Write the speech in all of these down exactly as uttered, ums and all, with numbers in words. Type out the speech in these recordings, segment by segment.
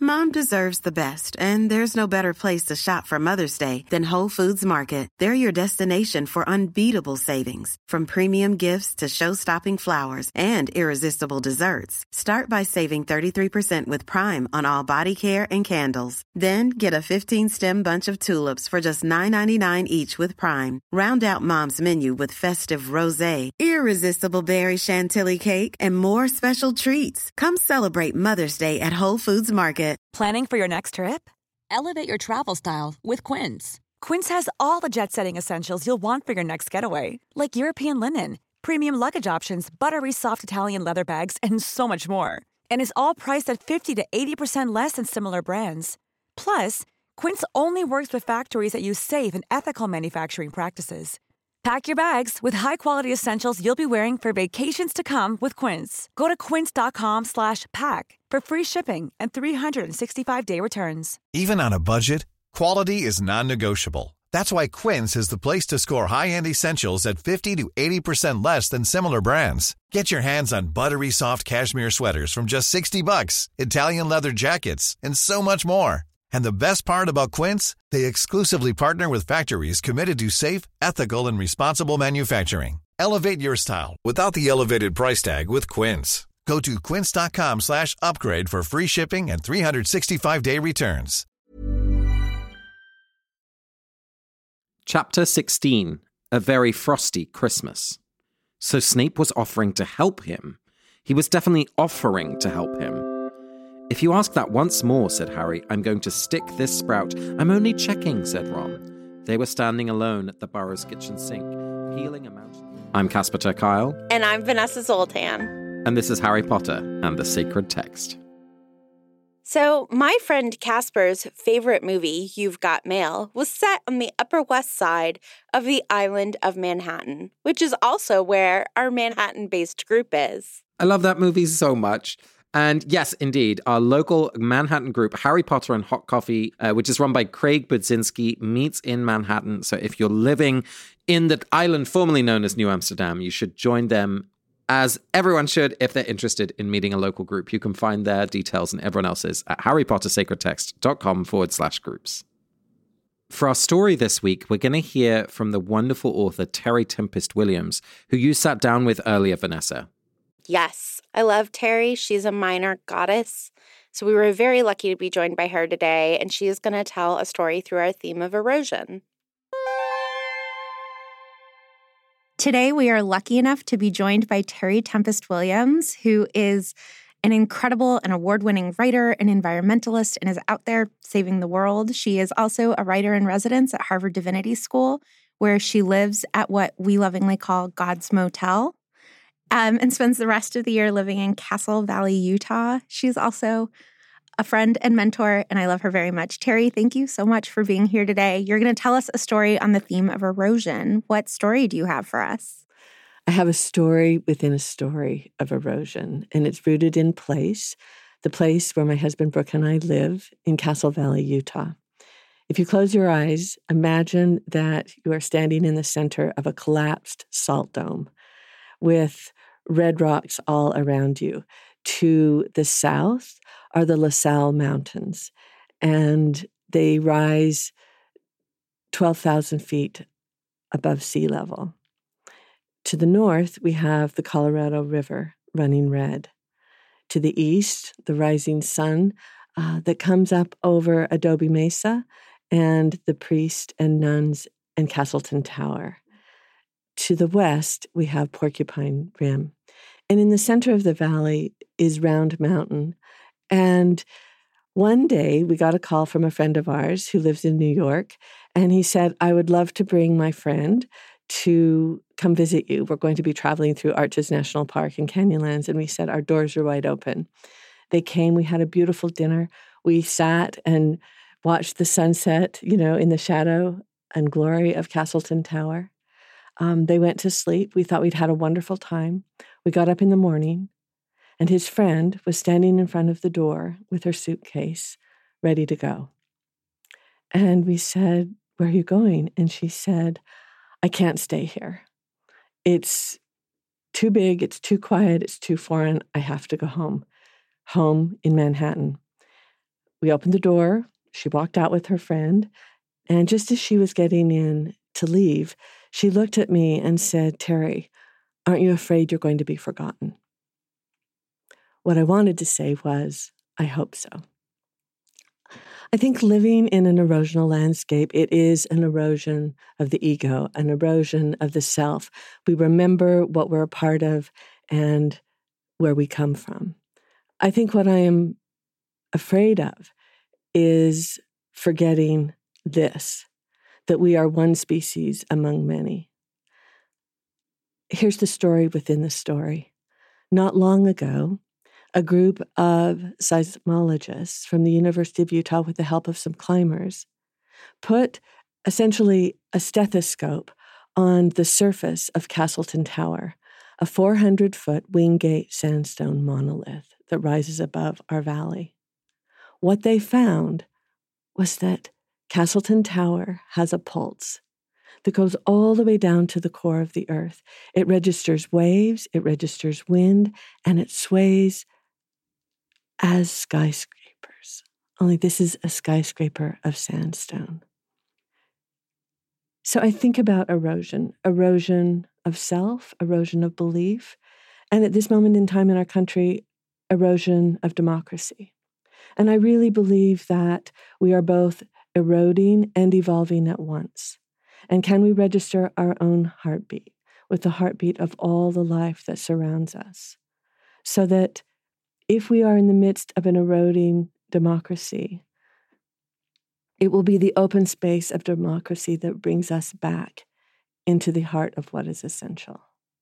Mom deserves the best, and there's no better place to shop for Mother's Day than Whole Foods Market. They're your destination for unbeatable savings, from premium gifts to show-stopping flowers and irresistible desserts. Start by saving thirty-three percent with Prime on all body care and candles. Then get a fifteen-stem bunch of tulips for just nine ninety-nine each with Prime. Round out Mom's menu with festive rosé, irresistible berry chantilly cake, and more special treats. Come celebrate Mother's Day at Whole Foods Market. Planning for your next trip? Elevate your travel style with Quince. Quince has all the jet-setting essentials you'll want for your next getaway, like European linen, premium luggage options, buttery soft Italian leather bags, and so much more. And is all priced at fifty to eighty percent less than similar brands. Plus, Quince only works with factories that use safe and ethical manufacturing practices. Pack your bags with high-quality essentials you'll be wearing for vacations to come with Quince. Go to quince.com slash pack for free shipping and three sixty-five day returns. Even on a budget, quality is non-negotiable. That's why Quince is the place to score high-end essentials at fifty to eighty percent less than similar brands. Get your hands on buttery soft cashmere sweaters from just sixty bucks, Italian leather jackets, and so much more. And the best part about Quince, they exclusively partner with factories committed to safe, ethical, and responsible manufacturing. Elevate your style without the elevated price tag with Quince. Go to quince.com slash upgrade for free shipping and three sixty-five day returns. Chapter sixteen, A Very Frosty Christmas. So Snape was offering to help him. He was definitely offering to help him. If you ask that once more, said Harry, I'm going to stick this sprout. I'm only checking, said Ron. They were standing alone at the Burrow's kitchen sink, peeling a mountain. I'm Casper ter Kuile. And I'm Vanessa Zoltan. And this is Harry Potter and the Sacred Text. So, my friend Casper's favorite movie, You've Got Mail, was set on the Upper West Side of the island of Manhattan, which is also where our Manhattan-based group is. I love that movie so much. And yes, indeed, our local Manhattan group, Harry Potter and Hot Coffee, uh, which is run by Craig Budzinski, meets in Manhattan. So if you're living in the island formerly known as New Amsterdam, you should join them, as everyone should if they're interested in meeting a local group. You can find their details and everyone else's at harrypottersacredtext.com forward slash groups. For our story this week, we're going to hear from the wonderful author Terry Tempest Williams, who you sat down with earlier, Vanessa. Yes, I love Terry. She's a minor goddess. So we were very lucky to be joined by her today, and she is going to tell a story through our theme of erosion. Today, we are lucky enough to be joined by Terry Tempest Williams, who is an incredible and award-winning writer and environmentalist and is out there saving the world. She is also a writer in residence at Harvard Divinity School, where she lives at what we lovingly call God's Motel. Um, and spends the rest of the year living in Castle Valley, Utah. She's also a friend and mentor, and I love her very much. Terry, thank you so much for being here today. You're going to tell us a story on the theme of erosion. What story do you have for us? I have a story within a story of erosion, and it's rooted in place, the place where my husband Brooke and I live in Castle Valley, Utah. If you close your eyes, imagine that you are standing in the center of a collapsed salt dome with red rocks all around you. To the south are the La Salle Mountains, and they rise twelve thousand feet above sea level. To the north, we have the Colorado River running red. To the east, the rising sun uh, that comes up over Adobe Mesa and the Priest and Nuns and Castleton Tower. To the west, we have Porcupine Rim. And in the center of the valley is Round Mountain. And one day, we got a call from a friend of ours who lives in New York, and he said, I would love to bring my friend to come visit you. We're going to be traveling through Arches National Park and Canyonlands. And we said, our doors are wide open. They came, we had a beautiful dinner. We sat and watched the sunset, you know, in the shadow and glory of Castleton Tower. Um, they went to sleep. We thought we'd had a wonderful time. We got up in the morning, and his friend was standing in front of the door with her suitcase, ready to go. And we said, where are you going? And she said, I can't stay here. It's too big, it's too quiet, it's too foreign. I have to go home. Home in Manhattan. we opened the door. She walked out with her friend. And just as she was getting in to leave, she looked at me and said, "Terry, aren't you afraid you're going to be forgotten?" What I wanted to say was, I hope so. I think living in an erosional landscape, it is an erosion of the ego, an erosion of the self. We remember what we're a part of and where we come from. I think what I am afraid of is forgetting this, that we are one species among many. Here's the story within the story. Not long ago, a group of seismologists from the University of Utah, with the help of some climbers, put essentially a stethoscope on the surface of Castleton Tower, a four hundred foot Wingate sandstone monolith that rises above our valley. What they found was that Castleton Tower has a pulse that goes all the way down to the core of the earth. It registers waves, it registers wind, and it sways as skyscrapers. Only this is a skyscraper of sandstone. So I think about erosion, erosion of self, erosion of belief, and at this moment in time in our country, erosion of democracy. And I really believe that we are both eroding and evolving at once. And can we register our own heartbeat with the heartbeat of all the life that surrounds us, so that if we are in the midst of an eroding democracy, it will be the open space of democracy that brings us back into the heart of what is essential.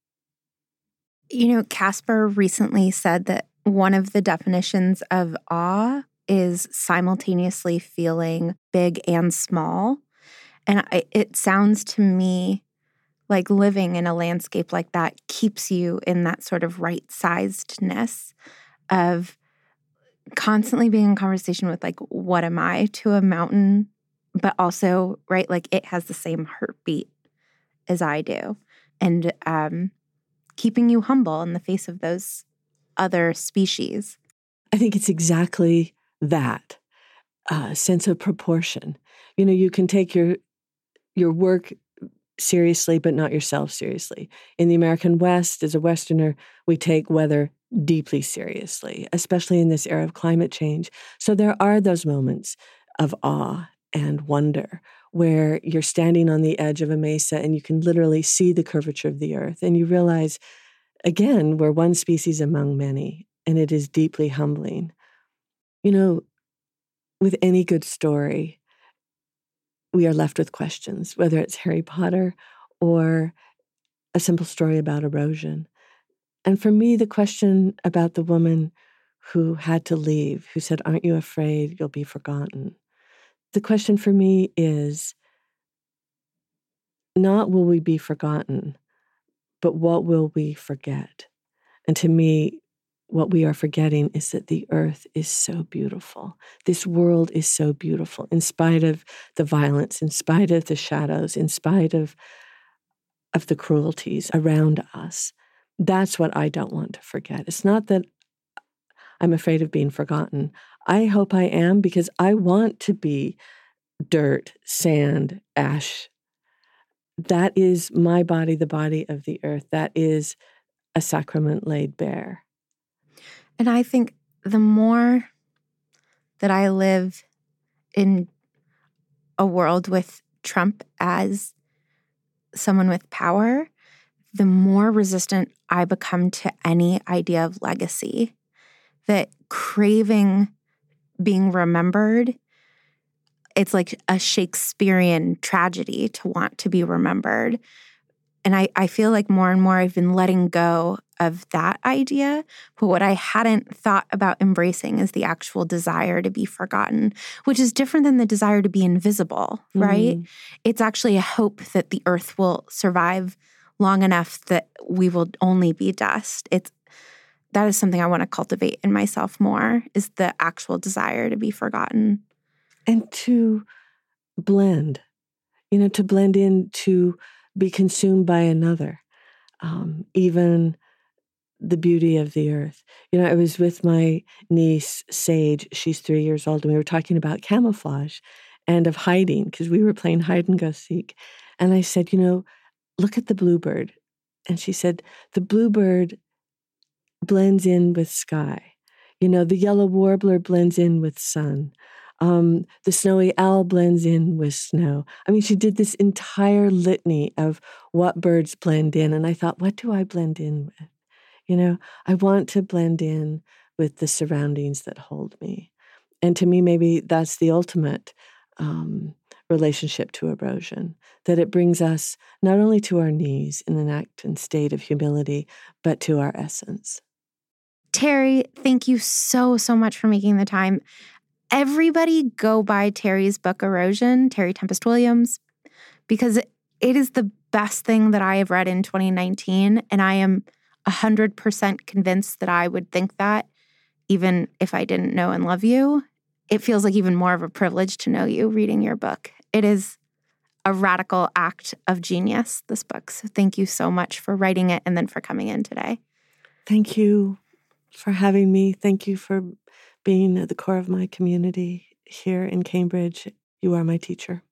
You know, Casper recently said that one of the definitions of awe is simultaneously feeling big and small. And I, it sounds to me like living in a landscape like that keeps you in that sort of right-sizedness of constantly being in conversation with, like, what am I to a mountain? But also, right, like it has the same heartbeat as I do. And um, keeping you humble in the face of those other species. I think it's exactly that uh, sense of proportion. You know, you can take your your work seriously, but not yourself seriously. In the American West, as a Westerner, we take weather deeply seriously, especially in this era of climate change. So there are those moments of awe and wonder where you're standing on the edge of a mesa and you can literally see the curvature of the earth. And you realize, again, we're one species among many, and it is deeply humbling. You know, with any good story, we are left with questions, whether it's Harry Potter or a simple story about erosion. And for me, the question about the woman who had to leave, who said, "Aren't you afraid you'll be forgotten?" The question for me is not will we be forgotten, but what will we forget? And to me, what we are forgetting is that the earth is so beautiful. This world is so beautiful, in spite of the violence, in spite of the shadows, in spite of, of the cruelties around us. That's what I don't want to forget. It's not that I'm afraid of being forgotten. I hope I am, because I want to be dirt, sand, ash. That is my body, the body of the earth. That is a sacrament laid bare. And I think the more that I live in a world with Trump as someone with power, the more resistant I become to any idea of legacy. That craving being remembered, it's like a Shakespearean tragedy to want to be remembered. And I, I feel like more and more I've been letting go of that idea. But what I hadn't thought about embracing is the actual desire to be forgotten, which is different than the desire to be invisible, right? Mm. It's actually a hope that the earth will survive long enough that we will only be dust. It's that is something I want to cultivate in myself more, is the actual desire to be forgotten. And to blend, you know, to blend in, to be consumed by another. Um, even the beauty of the earth. You know, I was with my niece, Sage. She's three years old, and we were talking about camouflage and of hiding because we were playing hide and go seek. And I said, you know, look at the bluebird. And she said, the bluebird blends in with sky. You know, the yellow warbler blends in with sun. Um, the snowy owl blends in with snow. I mean, she did this entire litany of what birds blend in. And I thought, what do I blend in with? You know, I want to blend in with the surroundings that hold me. And to me, maybe that's the ultimate um, relationship to erosion, that it brings us not only to our knees in an act and state of humility, but to our essence. Terry, thank you so, so much for making the time. Everybody go buy Terry's book, Erosion, Terry Tempest Williams, because it is the best thing that I have read in twenty nineteen, and I am one hundred percent convinced that I would think that even if I didn't know and love you. It feels like even more of a privilege to know you reading your book. It is a radical act of genius, this book. So thank you so much for writing it and then for coming in today. Thank you for having me. Thank you for being at the core of my community here in Cambridge. You are my teacher.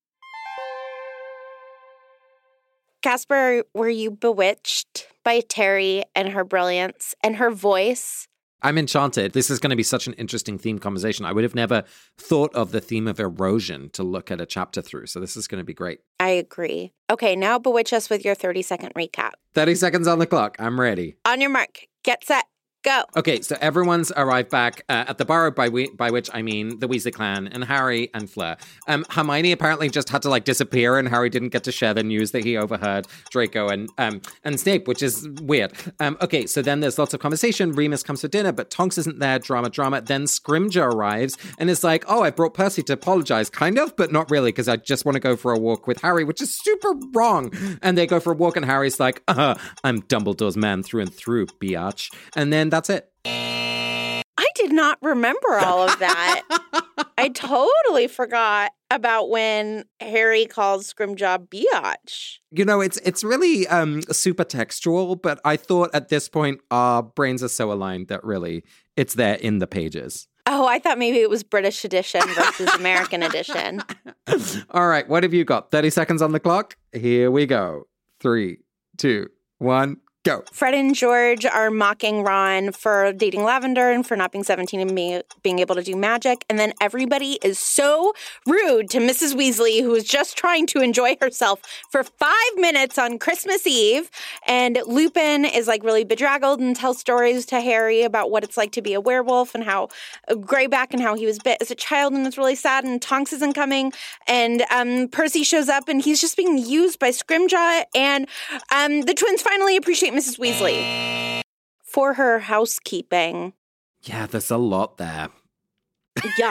Casper, were you bewitched by Terry and her brilliance and her voice? I'm enchanted. This is going to be such an interesting theme conversation. I would have never thought of the theme of erosion to look at a chapter through. So this is going to be great. I agree. Okay, now bewitch us with your thirty-second recap. thirty seconds on the clock. I'm ready. On your mark. Get set. Go. Okay, so everyone's arrived back uh, at the Burrow, by, we- by which I mean the Weasley clan and Harry and Fleur. Um, Hermione apparently just had to like disappear, and Harry didn't get to share the news that he overheard Draco and um and Snape, which is weird. Um, okay, so then there's lots of conversation. Remus comes for dinner, but Tonks isn't there. Drama, drama. Then Scrimgeour arrives and is like, "Oh, I brought Percy to apologize, kind of, but not really, because I just want to go for a walk with Harry," which is super wrong. And they go for a walk, and Harry's like, "Uh, I'm Dumbledore's man through and through, biatch." And then that's it. I did not remember all of that. I totally forgot about when Harry calls Scrimgeour biatch. You know, it's it's really um, super textual, but I thought at this point our brains are so aligned that really it's there in the pages. Oh, I thought maybe it was British edition versus American edition. All right, what have you got? thirty seconds on the clock. Here we go. Three, two, one. Go. Fred and George are mocking Ron for dating Lavender and for not being seventeen and being, being able to do magic. And then everybody is so rude to Missus Weasley, who is just trying to enjoy herself for five minutes on Christmas Eve. And Lupin is like really bedraggled and tells stories to Harry about what it's like to be a werewolf and how uh, Greyback and how he was bit as a child and it's really sad. And Tonks isn't coming. And um, Percy shows up and he's just being used by Scrimgeour. And um, the twins finally appreciate Missus Weasley for her housekeeping. Yeah, there's a lot there. Yeah.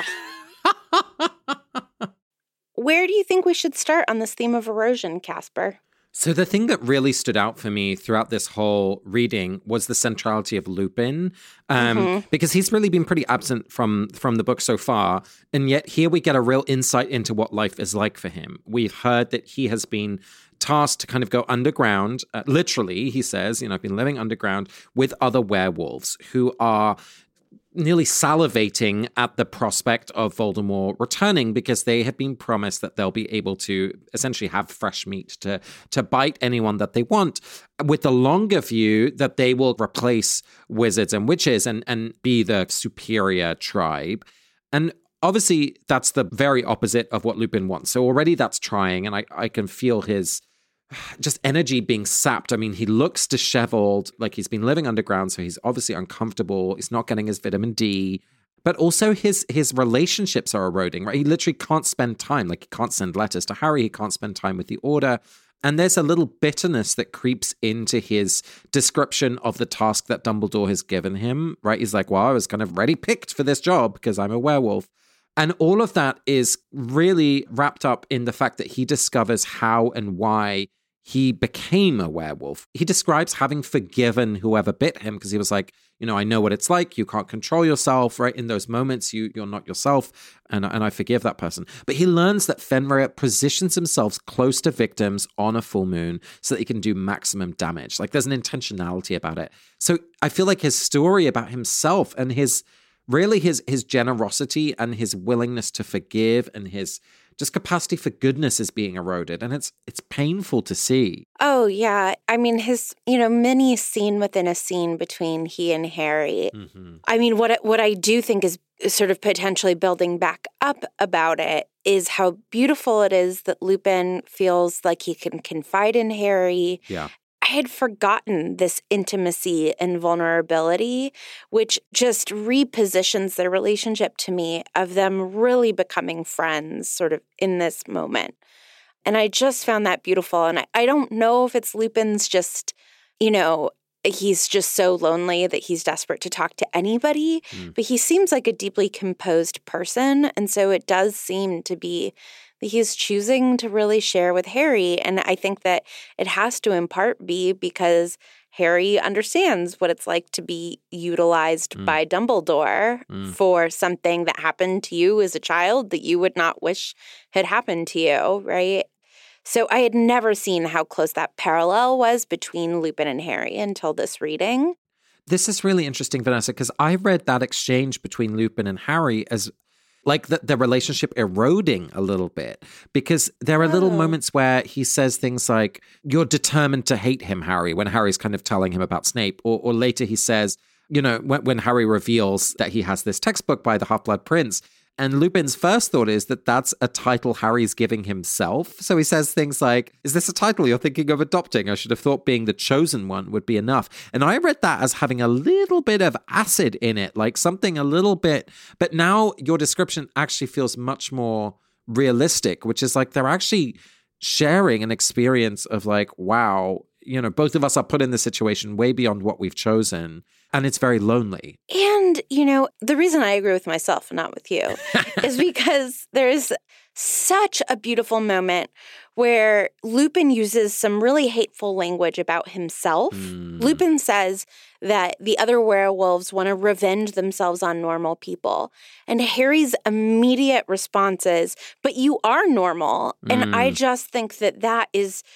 Where do you think we should start on this theme of erosion, Casper? So the thing that really stood out for me throughout this whole reading was the centrality of Lupin, um, mm-hmm. because he's really been pretty absent from, from the book so far. And yet here we get a real insight into what life is like for him. We've heard that he has been tasked to kind of go underground. Uh, literally, he says, you know, I've been living underground with other werewolves who are nearly salivating at the prospect of Voldemort returning because they have been promised that they'll be able to essentially have fresh meat to, to bite anyone that they want, with the longer view that they will replace wizards and witches and, and be the superior tribe. And obviously, that's the very opposite of what Lupin wants. So already that's trying, and I, I can feel his just energy being sapped. I mean, he looks disheveled, like he's been living underground, so he's obviously uncomfortable. He's not getting his vitamin D. But also his his relationships are eroding, right? He literally can't spend time. Like, he can't send letters to Harry. He can't spend time with the Order. And there's a little bitterness that creeps into his description of the task that Dumbledore has given him, right? He's like, well, I was kind of ready picked for this job because I'm a werewolf. And all of that is really wrapped up in the fact that he discovers how and why he became a werewolf. He describes having forgiven whoever bit him because he was like, you know, I know what it's like. You can't control yourself, right? In those moments, you, you're not yourself, and, and I forgive that person. But he learns that Fenrir positions himself close to victims on a full moon so that he can do maximum damage. Like there's an intentionality about it. So I feel like his story about himself and his, really his, his generosity and his willingness to forgive and his just capacity for goodness is being eroded. And it's it's painful to see. Oh, yeah. I mean, his, you know, mini scene within a scene between he and Harry. Mm-hmm. I mean, what, what I do think is sort of potentially building back up about it is how beautiful it is that Lupin feels like he can confide in Harry. Yeah. I had forgotten this intimacy and vulnerability, which just repositions their relationship to me of them really becoming friends sort of in this moment. And I just found that beautiful. And I, I don't know if it's Lupin's just, you know, he's just so lonely that he's desperate to talk to anybody, mm. but he seems like a deeply composed person. And so it does seem to be that he's choosing to really share with Harry. And I think that it has to in part be because Harry understands what it's like to be utilized mm. by Dumbledore mm. for something that happened to you as a child that you would not wish had happened to you, right? So I had never seen how close that parallel was between Lupin and Harry until this reading. This is really interesting, Vanessa, because I read that exchange between Lupin and Harry as like the, the relationship eroding a little bit, because there are little oh. moments where he says things like, you're determined to hate him, Harry, when Harry's kind of telling him about Snape. Or, or later he says, you know, when, when Harry reveals that he has this textbook by the Half-Blood Prince, and Lupin's first thought is that that's a title Harry's giving himself. So he says things like, is this a title you're thinking of adopting? I should have thought being the chosen one would be enough. And I read that as having a little bit of acid in it, like something a little bit. But now your description actually feels much more realistic, which is like they're actually sharing an experience of like, wow, you know, both of us are put in this situation way beyond what we've chosen. And it's very lonely. And, you know, the reason I agree with myself and not with you is because there's such a beautiful moment where Lupin uses some really hateful language about himself. Mm. Lupin says that the other werewolves want to revenge themselves on normal people. And Harry's immediate response is, but you are normal. Mm. And I just think that that is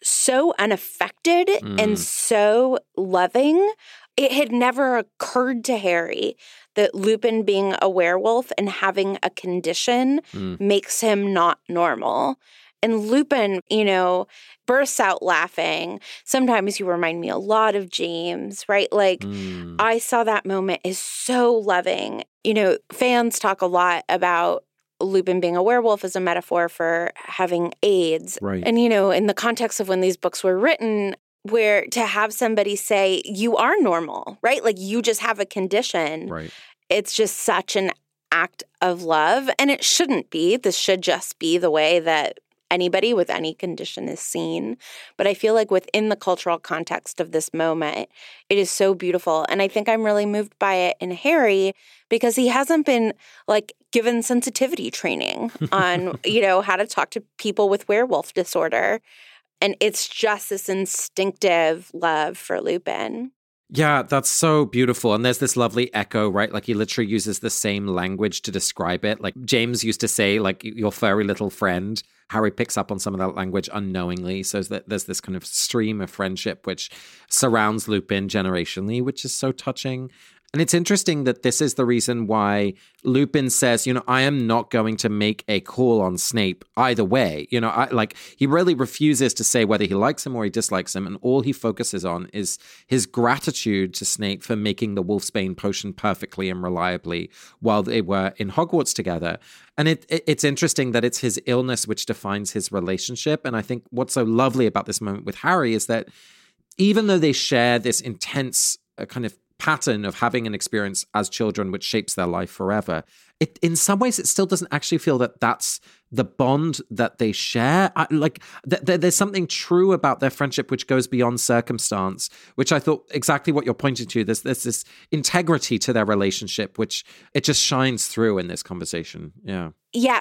so unaffected mm. and so loving. It had never occurred to Harry that Lupin being a werewolf and having a condition mm. makes him not normal. And Lupin, you know, bursts out laughing. Sometimes you remind me a lot of James, right? Like, mm. I saw that moment is so loving. You know, fans talk a lot about Lupin being a werewolf as a metaphor for having AIDS. Right. And, you know, in the context of when these books were written, where to have somebody say, you are normal, right? Like you just have a condition. Right. It's just such an act of love. And it shouldn't be. This should just be the way that anybody with any condition is seen. But I feel like within the cultural context of this moment, it is so beautiful. And I think I'm really moved by it in Harry because he hasn't been like given sensitivity training on, you know, how to talk to people with werewolf disorder. And it's just this instinctive love for Lupin. Yeah, that's so beautiful. And there's this lovely echo, right? Like he literally uses the same language to describe it. Like James used to say, like, your furry little friend. Harry picks up on some of that language unknowingly. So that there's this kind of stream of friendship which surrounds Lupin generationally, which is so touching. And it's interesting that this is the reason why Lupin says, you know, I am not going to make a call on Snape either way. You know, I, like he really refuses to say whether he likes him or he dislikes him. And all he focuses on is his gratitude to Snape for making the Wolfsbane potion perfectly and reliably while they were in Hogwarts together. And it, it it's interesting that it's his illness which defines his relationship. And I think what's so lovely about this moment with Harry is that even though they share this intense uh, kind of pattern of having an experience as children which shapes their life forever, it in some ways it still doesn't actually feel that that's the bond that they share. I, like th- th- there's something true about their friendship which goes beyond circumstance, which I thought exactly what you're pointing to. There's, there's this integrity to their relationship which it just shines through in this conversation. Yeah. Yes.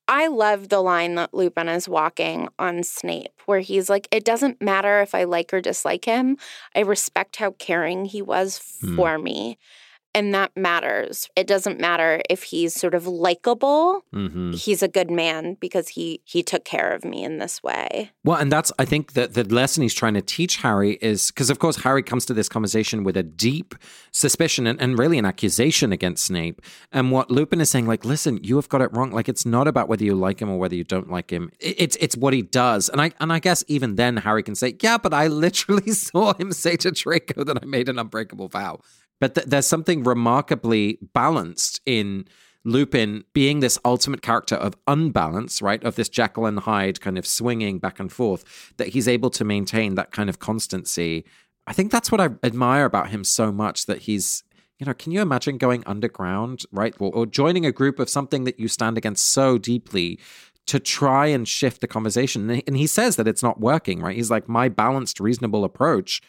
I love the line that Lupin is walking on Snape, where he's like, it doesn't matter if I like or dislike him. I respect how caring he was for mm. me. And that matters. It doesn't matter if he's sort of likable. Mm-hmm. He's a good man because he he took care of me in this way. Well, and that's, I think, that the lesson he's trying to teach Harry is, because, of course, Harry comes to this conversation with a deep suspicion and, and really an accusation against Snape. And what Lupin is saying, like, listen, you have got it wrong. Like, it's not about whether you like him or whether you don't like him. It, it's it's what he does. And I and I guess even then Harry can say, yeah, but I literally saw him say to Draco that I made an unbreakable vow. But th- there's something remarkably balanced in Lupin being this ultimate character of unbalance, right? Of this Jekyll and Hyde kind of swinging back and forth, that he's able to maintain that kind of constancy. I think that's what I admire about him so much, that he's, you know, can you imagine going underground, right? Or, or joining a group of something that you stand against so deeply to try and shift the conversation? And he says that it's not working, right? He's like, my balanced, reasonable approach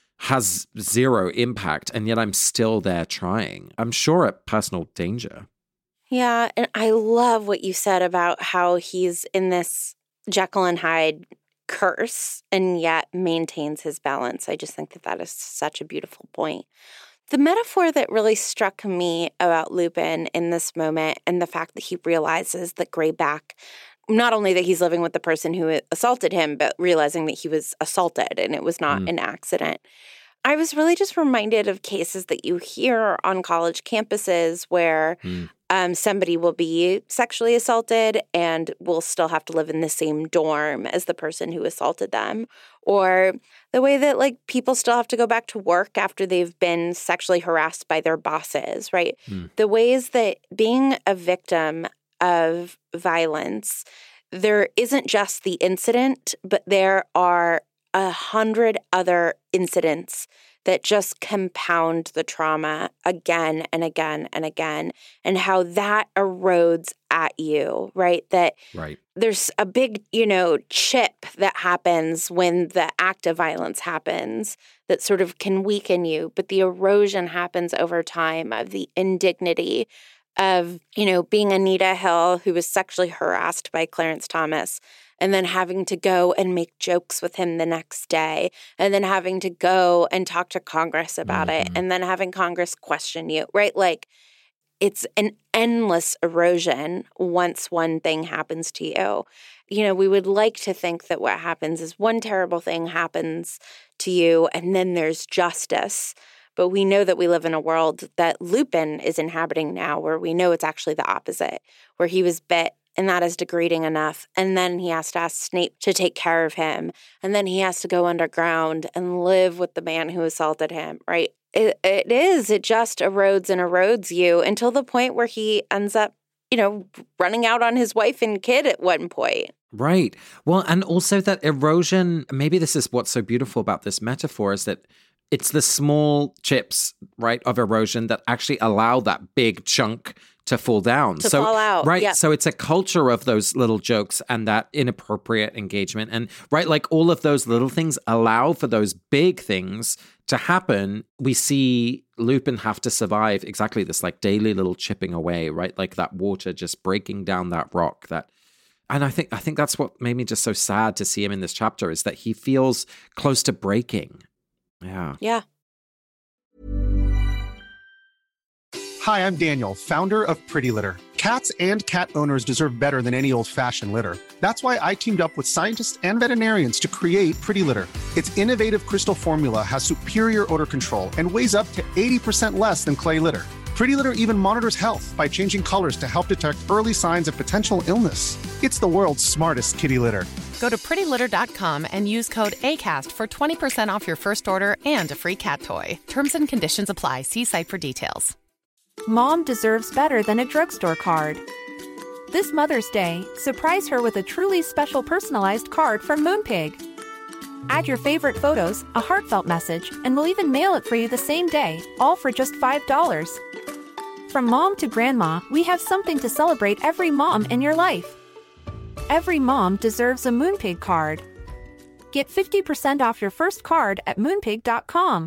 has zero impact, and yet I'm still there trying. I'm sure at personal danger. Yeah, and I love what you said about how he's in this Jekyll and Hyde curse and yet maintains his balance. I just think that that is such a beautiful point. The metaphor that really struck me about Lupin in this moment, and the fact that he realizes that Greyback, not only that he's living with the person who assaulted him, but realizing that he was assaulted and it was not mm. an accident. I was really just reminded of cases that you hear on college campuses where mm. um, somebody will be sexually assaulted and will still have to live in the same dorm as the person who assaulted them. Or the way that, like, people still have to go back to work after they've been sexually harassed by their bosses, right? Mm. The ways that being a victim of violence, there isn't just the incident, but there are a hundred other incidents that just compound the trauma again and again and again, and how that erodes at you, right? That right. There's a big, you know, chip that happens when the act of violence happens that sort of can weaken you, but the erosion happens over time of the indignity of, you know, being Anita Hill, who was sexually harassed by Clarence Thomas, and then having to go and make jokes with him the next day, and then having to go and talk to Congress about mm-hmm. it, and then having Congress question you, right? Like, it's an endless erosion once one thing happens to you. You know, we would like to think that what happens is one terrible thing happens to you, and then there's justice. But we know that we live in a world that Lupin is inhabiting now, where we know it's actually the opposite, where he was bit and that is degrading enough. And then he has to ask Snape to take care of him. And then he has to go underground and live with the man who assaulted him, right? It, it is. It just erodes and erodes you until the point where he ends up, you know, running out on his wife and kid at one point. Right. Well, and also that erosion, maybe this is what's so beautiful about this metaphor, is that it's the small chips, right, of erosion that actually allow that big chunk to fall down. To so, fall out. Right. Yep. So it's a culture of those little jokes and that inappropriate engagement. And right, like all of those little things allow for those big things to happen. We see Lupin have to survive exactly this, like, daily little chipping away, right? Like that water just breaking down that rock. That, and I think I think that's what made me just so sad to see him in this chapter, is that he feels close to breaking. Yeah. Yeah. Hi, I'm Daniel, founder of Pretty Litter. Cats and cat owners deserve better than any old-fashioned litter. That's why I teamed up with scientists and veterinarians to create Pretty Litter. Its innovative crystal formula has superior odor control and weighs up to eighty percent less than clay litter. Pretty Litter even monitors health by changing colors to help detect early signs of potential illness. It's the world's smartest kitty litter. Go to pretty litter dot com and use code ACAST for twenty percent off your first order and a free cat toy. Terms and conditions apply. See site for details. Mom deserves better than a drugstore card. This Mother's Day, surprise her with a truly special personalized card from Moonpig. Add your favorite photos, a heartfelt message, and we'll even mail it for you the same day, all for just five dollars. From mom to grandma, we have something to celebrate every mom in your life. Every mom deserves a Moonpig card. Get fifty percent off your first card at moonpig dot com.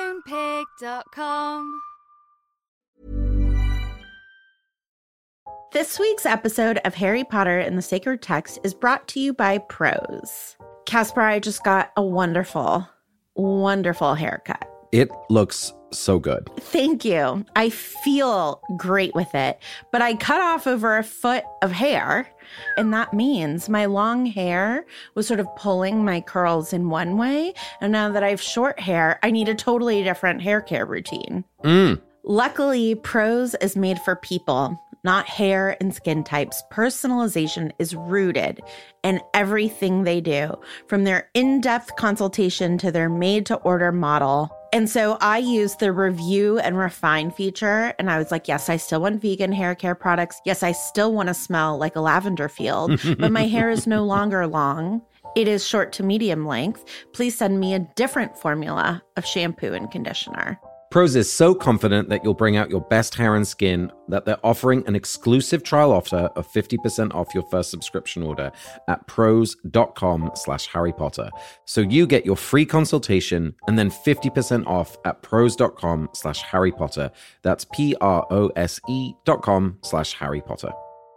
moonpig dot com. This week's episode of Harry Potter and the Sacred Text is brought to you by Prose. Casper, I just got a wonderful, wonderful haircut. It looks so good. Thank you. I feel great with it, but I cut off over a foot of hair, and that means my long hair was sort of pulling my curls in one way, and now that I have short hair, I need a totally different hair care routine. Mm. Luckily, Prose is made for people, not hair and skin types. Personalization is rooted in everything they do, from their in-depth consultation to their made-to-order model. And so I used the review and refine feature, and I was like, yes, I still want vegan hair care products. Yes, I still want to smell like a lavender field, but my hair is no longer long. It is short to medium length. Please send me a different formula of shampoo and conditioner. Prose is so confident that you'll bring out your best hair and skin that they're offering an exclusive trial offer of fifty percent off your first subscription order at prose.com slash Harry Potter. So you get your free consultation and then fifty percent off at prose.com slash Harry Potter. That's P-R-O-S-E dot com slash Harry Potter.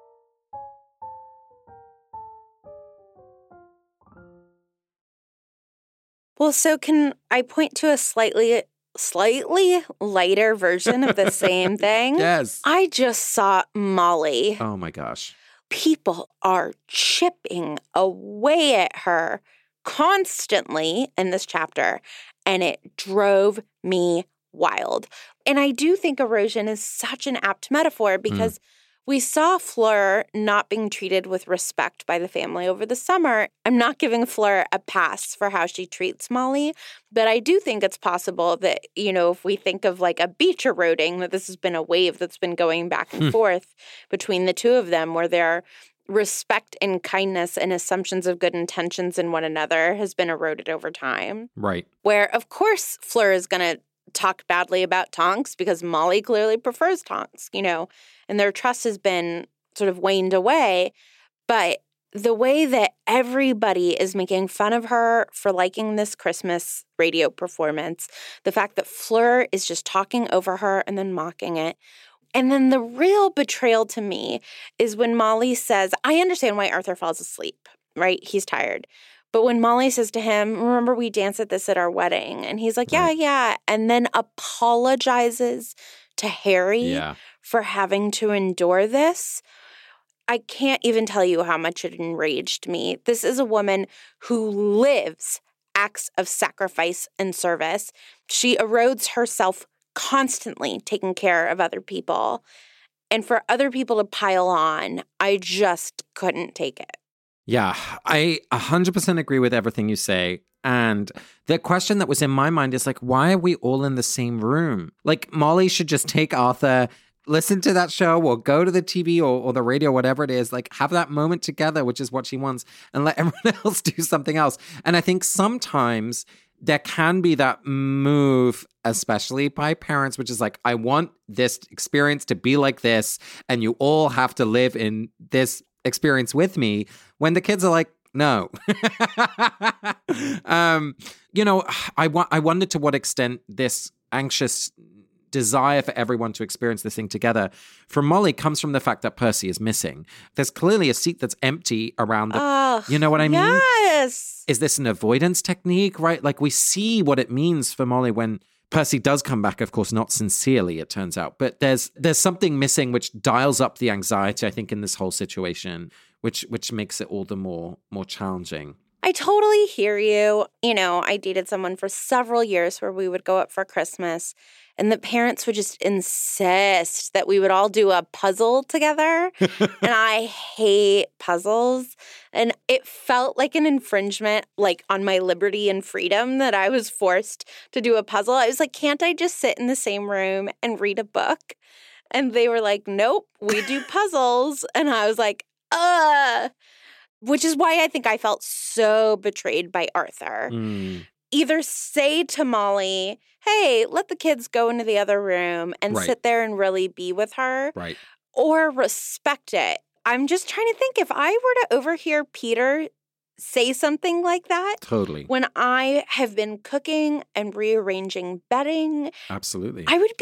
Well, so can I point to a slightly... slightly lighter version of the same thing? Yes. I just saw Molly. Oh my gosh. People are chipping away at her constantly in this chapter, and it drove me wild. And I do think erosion is such an apt metaphor because mm. we saw Fleur not being treated with respect by the family over the summer. I'm not giving Fleur a pass for how she treats Molly, but I do think it's possible that, you know, if we think of like a beach eroding, that this has been a wave that's been going back and forth between the two of them, where their respect and kindness and assumptions of good intentions in one another has been eroded over time. Right. Where, of course, Fleur is going to talk badly about Tonks because Molly clearly prefers Tonks, you know, and their trust has been sort of waned away. But the way that everybody is making fun of her for liking this Christmas radio performance, the fact that Fleur is just talking over her and then mocking it. And then the real betrayal to me is when Molly says, I understand why Arthur falls asleep, right? He's tired. But when Molly says to him, remember we danced at this at our wedding? And he's like, yeah, yeah. And then apologizes to Harry yeah. for having to endure this. I can't even tell you how much it enraged me. This is a woman who lives acts of sacrifice and service. She erodes herself constantly taking care of other people. And for other people to pile on, I just couldn't take it. Yeah, I one hundred percent agree with everything you say. And the question that was in my mind is like, why are we all in the same room? Like, Molly should just take Arthur, listen to that show or go to the T V or, or the radio, whatever it is, like have that moment together, which is what she wants, and let everyone else do something else. And I think sometimes there can be that move, especially by parents, which is like, I want this experience to be like this, and you all have to live in this experience with me, when the kids are like, no. um, you know, I, wa- I wonder to what extent this anxious desire for everyone to experience this thing together from Molly comes from the fact that Percy is missing. There's clearly a seat that's empty around the, oh, you know what I mean? Yes. Is this an avoidance technique, right? Like, we see what it means for Molly when Percy does come back, of course, not sincerely, it turns out. But there's there's something missing which dials up the anxiety, I think, in this whole situation, which which makes it all the more more challenging. I totally hear you. You know, I dated someone for several years where we would go up for Christmas and the parents would just insist that we would all do a puzzle together. And I hate puzzles. And it felt like an infringement, like on my liberty and freedom, that I was forced to do a puzzle. I was like, can't I just sit in the same room and read a book? And they were like, nope, we do puzzles. And I was like, uh, which is why I think I felt so betrayed by Arthur. Mm. Either say to Molly, hey, let the kids go into the other room and Right. sit there and really be with her, Right. or respect it. I'm just trying to think, if I were to overhear Peter say something like that, Totally. when I have been cooking and rearranging bedding, Absolutely. I would be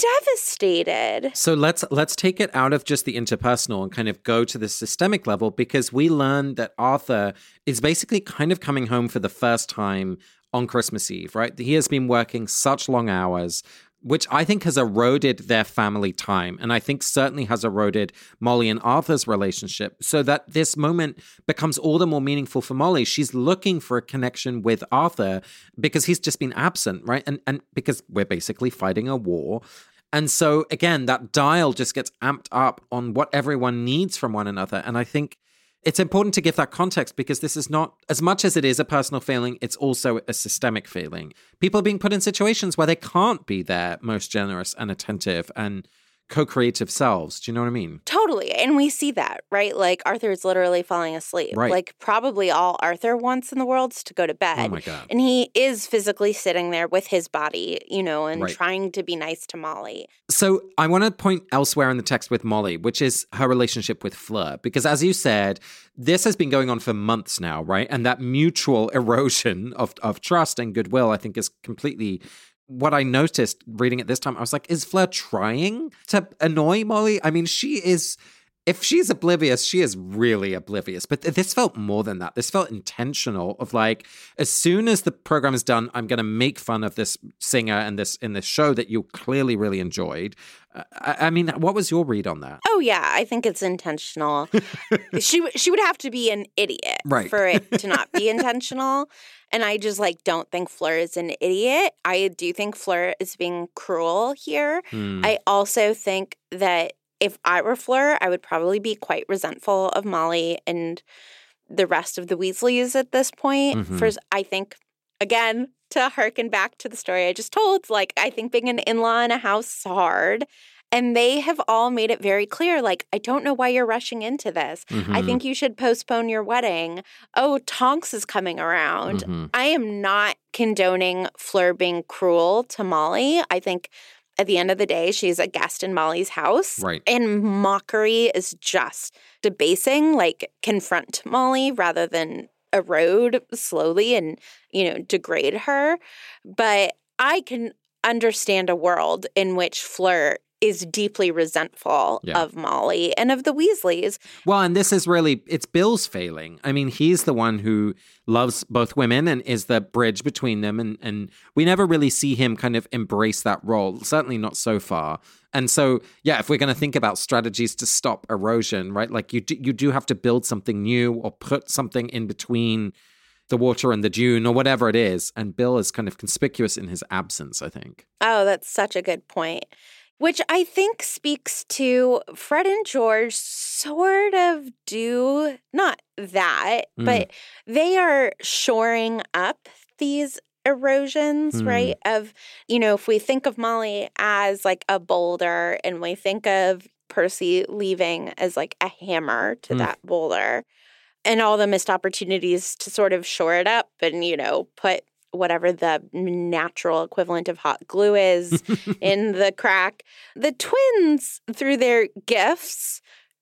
devastated. So let's let's take it out of just the interpersonal and kind of go to the systemic level, because we learn that Arthur is basically kind of coming home for the first time on Christmas Eve, right? He has been working such long hours, which I think has eroded their family time. And I think certainly has eroded Molly and Arthur's relationship, so that this moment becomes all the more meaningful for Molly. She's looking for a connection with Arthur because he's just been absent, right? And and because we're basically fighting a war. And so, again, that dial just gets amped up on what everyone needs from one another. And I think it's important to give that context, because this is not, as much as it is a personal failing, it's also a systemic failing. People are being put in situations where they can't be their most generous and attentive and co-creative selves. Do you know what I mean? Totally. And we see that, right? Like Arthur is literally falling asleep. Right. Like probably all Arthur wants in the world is to go to bed. Oh my God. And he is physically sitting there with his body, you know, and Right. trying to be nice to Molly. So I want to point elsewhere in the text with Molly, which is her relationship with Fleur. Because as you said, this has been going on for months now, right? And that mutual erosion of, of trust and goodwill, I think, is completely... What I noticed reading it this time, I was like, is Fleur trying to annoy Molly? I mean, she is, if she's oblivious, she is really oblivious. But th- this felt more than that. This felt intentional, of like, as soon as the program is done, I'm going to make fun of this singer and this in this show that you clearly really enjoyed. Uh, I, I mean, what was your read on that? Oh, yeah, I think it's intentional. she she would have to be an idiot Right. for it to not be intentional. And I just, like, don't think Fleur is an idiot. I do think Fleur is being cruel here. Hmm. I also think that if I were Fleur, I would probably be quite resentful of Molly and the rest of the Weasleys at this point. Mhm. First, I think, again, to harken back to the story I just told, like, I think being an in-law in a house is hard. And they have all made it very clear, like, I don't know why you're rushing into this. Mhm. I think you should postpone your wedding. Oh, Tonks is coming around. Mhm. I am not condoning Fleur being cruel to Molly. I think at the end of the day, she's a guest in Molly's house. Right. And mockery is just debasing, like, confront Molly rather than erode slowly and, you know, degrade her. But I can understand a world in which Fleur is deeply resentful Yeah. of Molly and of the Weasleys. Well, and this is really, it's Bill's failing. I mean, he's the one who loves both women and is the bridge between them. And, and we never really see him kind of embrace that role, certainly not so far. And so, yeah, if we're going to think about strategies to stop erosion, right, like you do, you do have to build something new or put something in between the water and the dune or whatever it is. And Bill is kind of conspicuous in his absence, I think. Oh, that's such a good point. Which I think speaks to Fred and George sort of do, not that, Mm. but they are shoring up these erosions, Mm. right? Of, you know, if we think of Molly as like a boulder and we think of Percy leaving as like a hammer to Mm. that boulder and all the missed opportunities to sort of shore it up and, you know, put whatever the natural equivalent of hot glue is in the crack. The twins, through their gifts,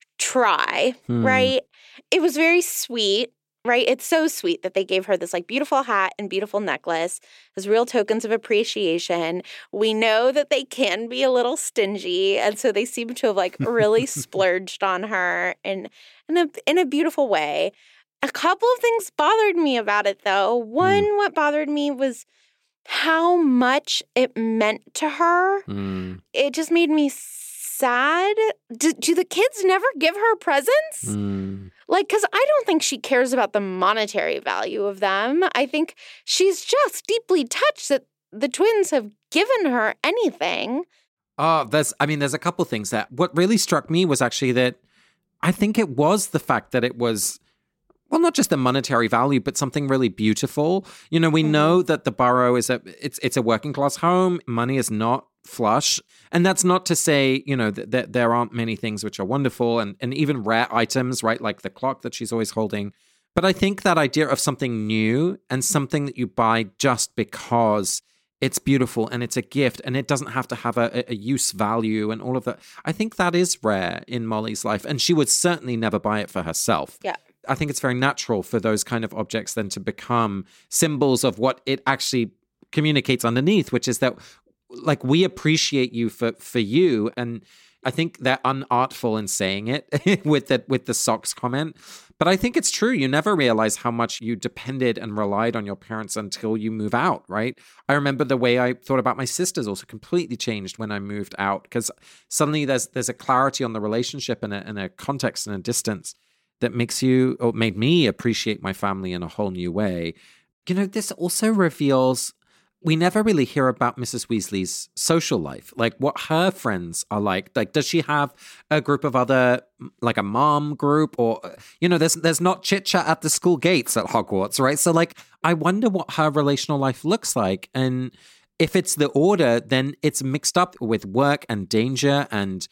try, Hmm. right? It was very sweet, right? It's so sweet that they gave her this like beautiful hat and beautiful necklace as real tokens of appreciation. We know that they can be a little stingy, and so they seem to have like really splurged on her in in a in a beautiful way. A couple of things bothered me about it, though. One, mm. what bothered me was how much it meant to her. Mm. It just made me sad. Do, do the kids never give her presents? Mm. Like, because I don't think she cares about the monetary value of them. I think she's just deeply touched that the twins have given her anything. Oh, there's, I mean, there's a couple things that, what really struck me was actually that I think it was the fact that it was, well, not just the monetary value, but something really beautiful. You know, we mm-hmm. know that the Burrow is a, it's it's a working class home. Money is not flush. And that's not to say, you know, that, that there aren't many things which are wonderful and, and even rare items, right? Like the clock that she's always holding. But I think that idea of something new and something that you buy just because it's beautiful and it's a gift and it doesn't have to have a, a use value and all of that. I think that is rare in Molly's life. And she would certainly never buy it for herself. Yeah. I think it's very natural for those kind of objects then to become symbols of what it actually communicates underneath, which is that like, we appreciate you for, for you. And I think they're unartful in saying it with the, with the socks comment. But I think it's true. You never realize how much you depended and relied on your parents until you move out, right? I remember the way I thought about my sisters also completely changed when I moved out, because suddenly there's there's a clarity on the relationship and a, and a context and a distance that makes you, or made me appreciate my family in a whole new way. You know, this also reveals, we never really hear about Missus Weasley's social life, like what her friends are like. Like, does she have a group of other, like a mom group, or, you know, there's there's not chit chat at the school gates at Hogwarts, right? So, like, I wonder what her relational life looks like. And if it's the Order, then it's mixed up with work and danger and,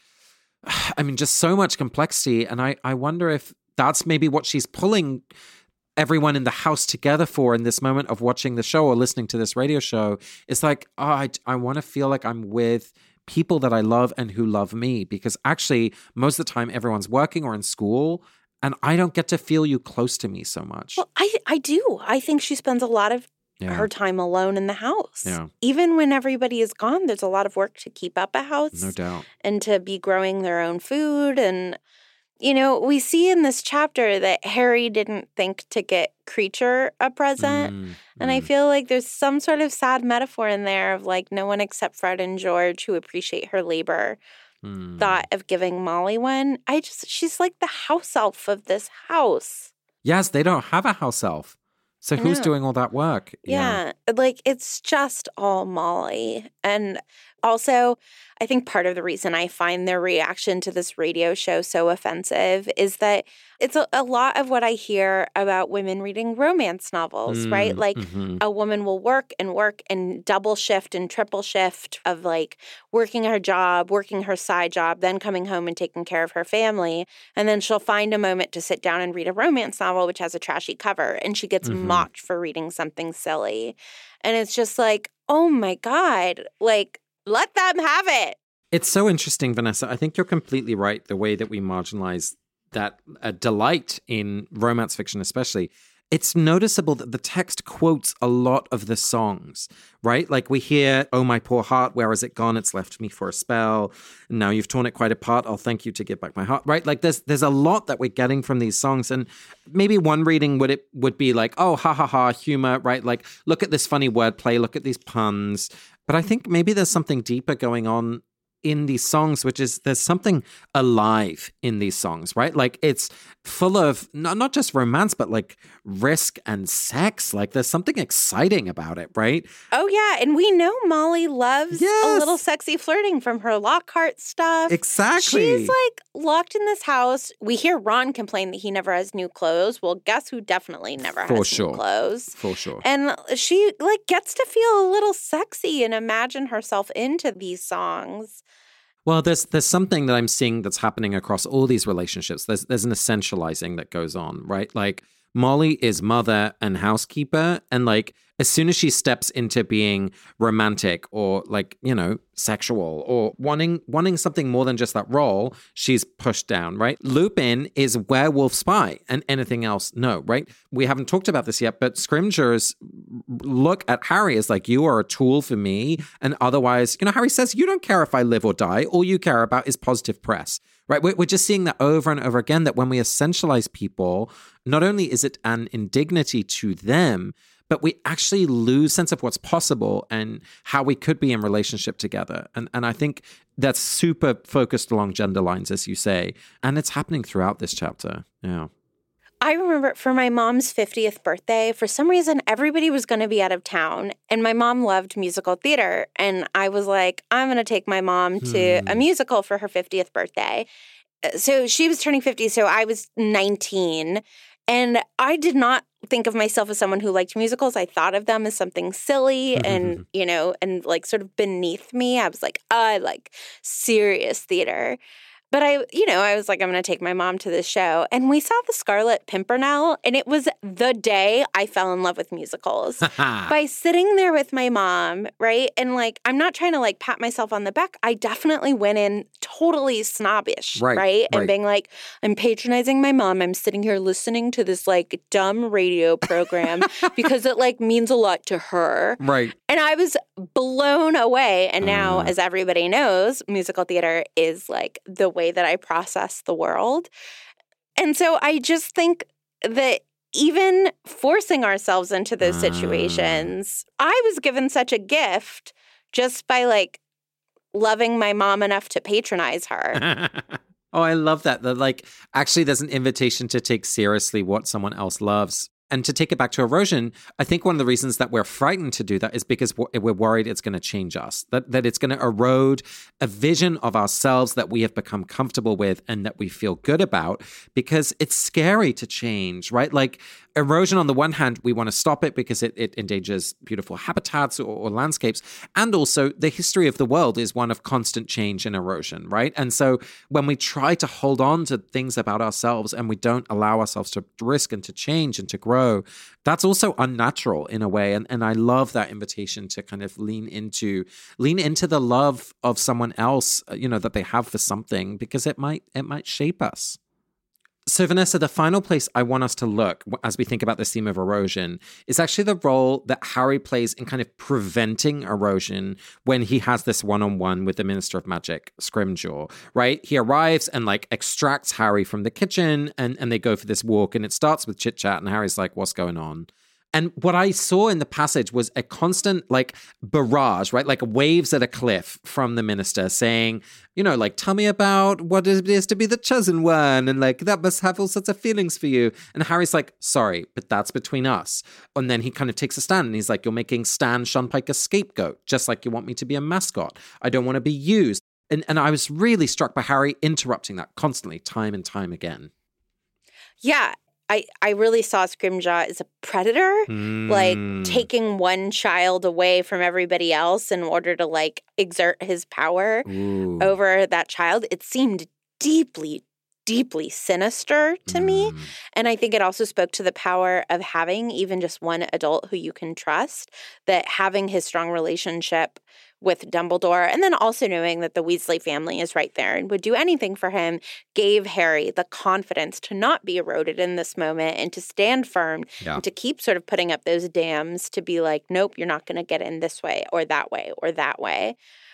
I mean, just so much complexity. And I, I wonder if that's maybe what she's pulling everyone in the house together for in this moment of watching the show or listening to this radio show. It's like, oh, I, I want to feel like I'm with people that I love and who love me, because actually most of the time everyone's working or in school and I don't get to feel you close to me so much. Well, I, I do. I think she spends a lot of yeah. her time alone in the house. Yeah. Even when everybody is gone, there's a lot of work to keep up a house. No doubt. And to be growing their own food. And you know, we see in this chapter that Harry didn't think to get Kreacher a present. Mm, and mm. I feel like there's some sort of sad metaphor in there of like no one except Fred and George, who appreciate her labor, mm. thought of giving Molly one. I just, she's like the house elf of this house. Yes, they don't have a house elf. So who's doing all that work? Yeah. yeah, like it's just all Molly. And also, I think part of the reason I find their reaction to this radio show so offensive is that it's a, a lot of what I hear about women reading romance novels, mm, right? Like mm-hmm. a woman will work and work and double shift and triple shift of like working her job, working her side job, then coming home and taking care of her family. And then she'll find a moment to sit down and read a romance novel, which has a trashy cover. And she gets mm-hmm. mocked for reading something silly. And it's just like, oh my God, like, let them have it. It's so interesting, Vanessa. I think you're completely right. The way that we marginalize that uh, delight in romance fiction, especially, it's noticeable that the text quotes a lot of the songs, right? Like we hear, "Oh, my poor heart, where has it gone? It's left me for a spell. Now you've torn it quite apart. I'll thank you to give back my heart," right? Like there's there's a lot that we're getting from these songs. And maybe one reading would it would be like, oh, ha, ha, ha, humor, right? Like, look at this funny wordplay, look at these puns. But I think maybe there's something deeper going on in these songs, which is there's something alive in these songs, right? Like it's full of not, not just romance, but like risk and sex. Like there's something exciting about it, right? Oh, yeah. And we know Molly loves yes. a little sexy flirting from her Lockhart stuff. Exactly. She's like locked in this house. We hear Ron complain that he never has new clothes. Well, guess who definitely never For has sure. new clothes? For sure. And she like gets to feel a little sexy and imagine herself into these songs. Well, there's there's something that I'm seeing that's happening across all these relationships. There's there's an essentializing that goes on, right? Like Molly is mother and housekeeper, and like as soon as she steps into being romantic or like, you know, sexual or wanting wanting something more than just that role, she's pushed down, right? Lupin is werewolf spy and anything else, no, right? We haven't talked about this yet, but Scrimgeour's look at Harry is like, you are a tool for me. And otherwise, you know, Harry says, you don't care if I live or die. All you care about is positive press, right? We're, we're just seeing that over and over again, that when we essentialize people, not only is it an indignity to them, but we actually lose sense of what's possible and how we could be in relationship together. And and I think that's super focused along gender lines, as you say. And it's happening throughout this chapter. Yeah. I remember for my mom's fiftieth birthday, for some reason, everybody was going to be out of town. And my mom loved musical theater. And I was like, I'm going to take my mom to hmm. a musical for her fiftieth birthday. So she was turning fifty, so I was nineteen. And I did not think of myself as someone who liked musicals. I thought of them as something silly and, you know, and like sort of beneath me. I was like, oh, I like serious theater. But I, you know, I was like, I'm going to take my mom to this show. And we saw The Scarlet Pimpernel, and it was the day I fell in love with musicals. By sitting there with my mom, right? And like, I'm not trying to like pat myself on the back. I definitely went in totally snobbish, right? right? And right. being like, I'm patronizing my mom. I'm sitting here listening to this like dumb radio program because it like means a lot to her. Right. And I was blown away. And now, uh. as everybody knows, musical theater is like the way that I process the world. And so I just think that even forcing ourselves into those uh. situations, I was given such a gift just by like loving my mom enough to patronize her. Oh, I love that. That like actually there's an invitation to take seriously what someone else loves. And to take it back to erosion, I think one of the reasons that we're frightened to do that is because we're worried it's going to change us, that that it's going to erode a vision of ourselves that we have become comfortable with and that we feel good about, because it's scary to change, right? Like erosion, on the one hand, we want to stop it because it, it endangers beautiful habitats or, or landscapes. And also the history of the world is one of constant change and erosion, right? And so when we try to hold on to things about ourselves and we don't allow ourselves to risk and to change and to grow, that's also unnatural in a way. And, and I love that invitation to kind of lean into, lean into the love of someone else, you know, that they have for something, because it might, it might shape us. So, Vanessa, the final place I want us to look as we think about this theme of erosion is actually the role that Harry plays in kind of preventing erosion when he has this one-on-one with the Minister of Magic, Scrimgeour, right? He arrives and like extracts Harry from the kitchen and, and they go for this walk, and it starts with chit-chat and Harry's like, what's going on? And what I saw in the passage was a constant like barrage, right? Like waves at a cliff from the minister saying, you know, like, tell me about what it is to be the chosen one. And like, that must have all sorts of feelings for you. And Harry's like, sorry, but that's between us. And then he kind of takes a stand and he's like, you're making Stan Shunpike a scapegoat, just like you want me to be a mascot. I don't want to be used. And, and I was really struck by Harry interrupting that constantly, time and time again. Yeah. I, I really saw Scrimgeour as a predator, mm. like taking one child away from everybody else in order to like exert his power Ooh. over that child. It seemed deeply, deeply sinister to mm. me. And I think it also spoke to the power of having even just one adult who you can trust, that having his strong relationship with Dumbledore, and then also knowing that the Weasley family is right there and would do anything for him, gave Harry the confidence to not be eroded in this moment and to stand firm yeah. and to keep sort of putting up those dams to be like, nope, you're not going to get in this way or that way or that way.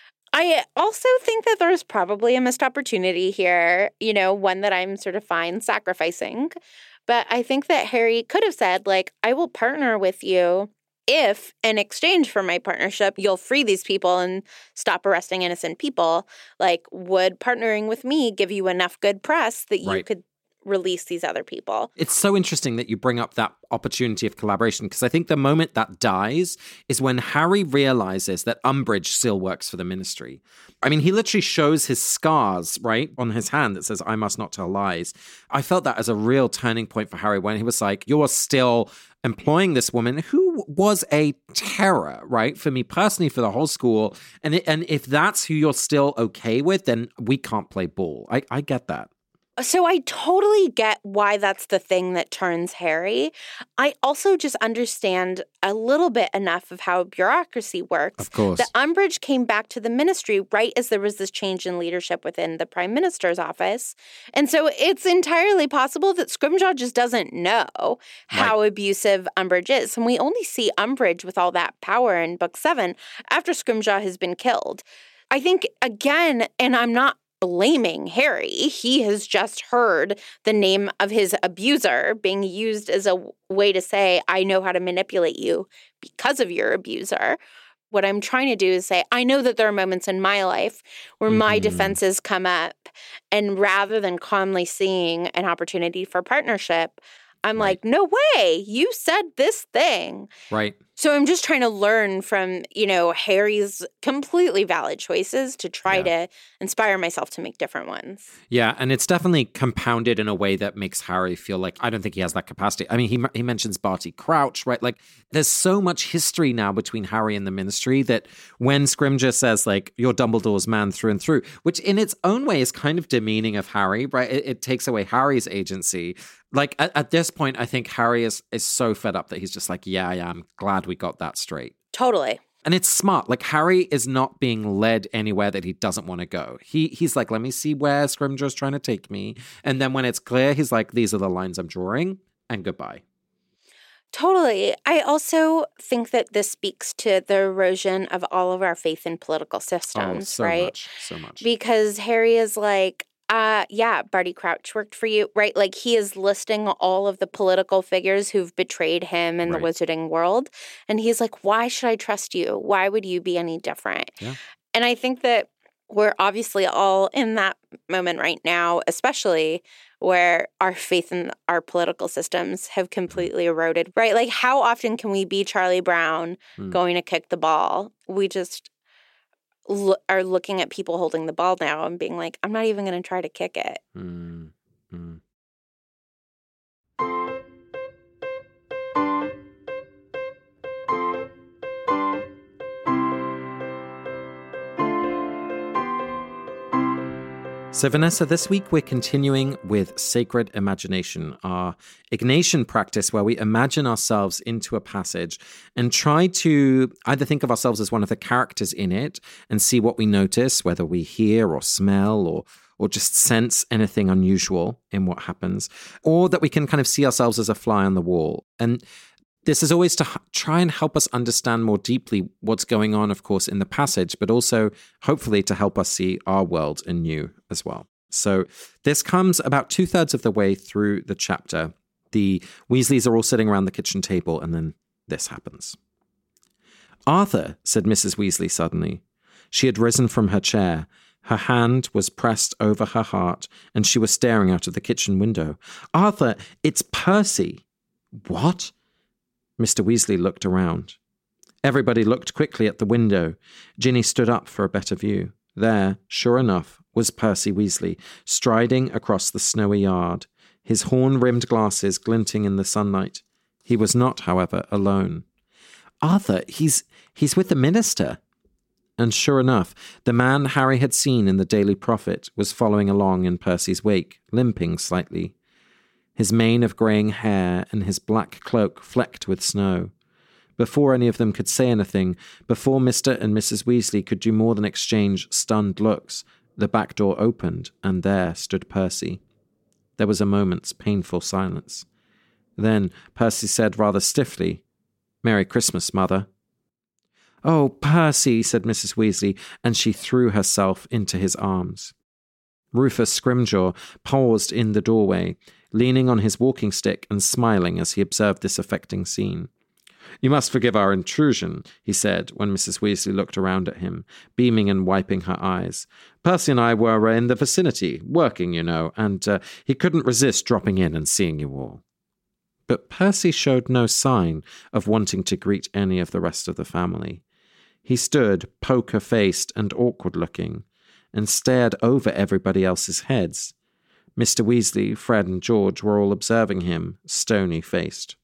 I also think that there's probably a missed opportunity here, you know, one that I'm sort of fine sacrificing. But I think that Harry could have said, like, I will partner with you if, in exchange for my partnership, you'll free these people and stop arresting innocent people. Like, would partnering with me give you enough good press that you right. could release these other people? It's so interesting that you bring up that opportunity of collaboration, because I think the moment that dies is when Harry realizes that Umbridge still works for the Ministry. I mean, he literally shows his scars, right, on his hand that says, I must not tell lies. I felt that as a real turning point for Harry when he was like, you're still employing this woman who was a terror, right, for me personally, for the whole school. And, it, and if that's who you're still okay with, then we can't play ball. I, I get that. So I totally get why that's the thing that turns Harry. I also just understand a little bit enough of how bureaucracy works. Of course. That Umbridge came back to the Ministry right as there was this change in leadership within the Prime Minister's office. And so it's entirely possible that Scrimgeour just doesn't know how right. abusive Umbridge is. And we only see Umbridge with all that power in Book seven after Scrimgeour has been killed. I think, again, and I'm not blaming Harry. He has just heard the name of his abuser being used as a way to say, I know how to manipulate you because of your abuser. What I'm trying to do is say, I know that there are moments in my life where mm-hmm. my defenses come up, and rather than calmly seeing an opportunity for partnership, I'm right. like, no way, you said this thing. Right. So I'm just trying to learn from, you know, Harry's completely valid choices to try yeah. to inspire myself to make different ones. Yeah, and it's definitely compounded in a way that makes Harry feel like, I don't think he has that capacity. I mean, he he mentions Barty Crouch, right? Like, there's so much history now between Harry and the Ministry that when Scrimgeour says, like, you're Dumbledore's man through and through, which in its own way is kind of demeaning of Harry, right? It, it takes away Harry's agency. Like, at, at this point, I think Harry is, is so fed up that he's just like, yeah, yeah, I'm glad we got that straight. Totally. And it's smart. Like, Harry is not being led anywhere that he doesn't want to go. He He's like, let me see where Scrimgeour's trying to take me. And then when it's clear, he's like, these are the lines I'm drawing, and goodbye. Totally. I also think that this speaks to the erosion of all of our faith in political systems, oh, so right? Much, so much. Because Harry is like, Uh, yeah, Barty Crouch worked for you, right? Like, he is listing all of the political figures who've betrayed him in right. the wizarding world. And he's like, why should I trust you? Why would you be any different? Yeah. And I think that we're obviously all in that moment right now, especially where our faith in our political systems have completely eroded, right? Like, how often can we be Charlie Brown mm. going to kick the ball? We just... Lo- are looking at people holding the ball now and being like, I'm not even going to try to kick it. Mm, mm. So, Vanessa, this week we're continuing with Sacred Imagination, our Ignatian practice where we imagine ourselves into a passage and try to either think of ourselves as one of the characters in it and see what we notice, whether we hear or smell or or just sense anything unusual in what happens, or that we can kind of see ourselves as a fly on the wall. And this is always to h- try and help us understand more deeply what's going on, of course, in the passage, but also hopefully to help us see our world anew as well. So this comes about two-thirds of the way through the chapter. The Weasleys are all sitting around the kitchen table, and then this happens. Arthur, said Missus Weasley suddenly. She had risen from her chair. Her hand was pressed over her heart, and she was staring out of the kitchen window. Arthur, it's Percy. What? Mister Weasley looked around. Everybody looked quickly at the window. Ginny stood up for a better view. There, sure enough, was Percy Weasley, striding across the snowy yard, his horn-rimmed glasses glinting in the sunlight. He was not, however, alone. Arthur, he's he's with the minister. And sure enough, the man Harry had seen in the Daily Prophet was following along in Percy's wake, limping slightly. His mane of greying hair and his black cloak flecked with snow. Before any of them could say anything, before Mister and Missus Weasley could do more than exchange stunned looks, the back door opened, and there stood Percy. There was a moment's painful silence. Then Percy said rather stiffly, "Merry Christmas, Mother." "Oh, Percy," said Missus Weasley, and she threw herself into his arms. Rufus Scrimgeour paused in the doorway, leaning on his walking stick and smiling as he observed this affecting scene. "You must forgive our intrusion," he said when Missus Weasley looked around at him, beaming and wiping her eyes. "Percy and I were uh, in the vicinity, working, you know, and uh, he couldn't resist dropping in and seeing you all." But Percy showed no sign of wanting to greet any of the rest of the family. He stood, poker-faced and awkward-looking, and stared over everybody else's heads. Mister Weasley, Fred, and George were all observing him, stony-faced.